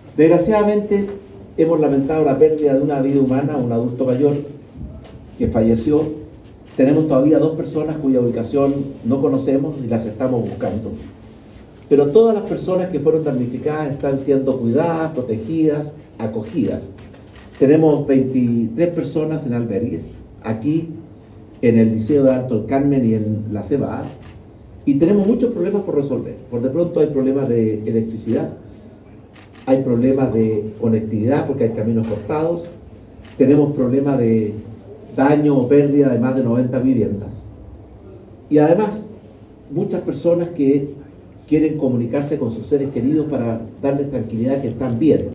Desgraciadamente, hemos lamentado la pérdida de una vida humana, un adulto mayor que falleció. Tenemos todavía 2 personas cuya ubicación no conocemos y las estamos buscando. Pero todas las personas que fueron damnificadas están siendo cuidadas, protegidas, acogidas. Tenemos 23 personas en albergues, aquí en el Liceo de Alto del Carmen y en la Cebada, y tenemos muchos problemas por resolver. Por de pronto hay problemas de electricidad, hay problemas de conectividad porque hay caminos cortados, tenemos problemas de daño o pérdida de más de 90 viviendas. Y además, muchas personas que quieren comunicarse con sus seres queridos para darles tranquilidad que están bien.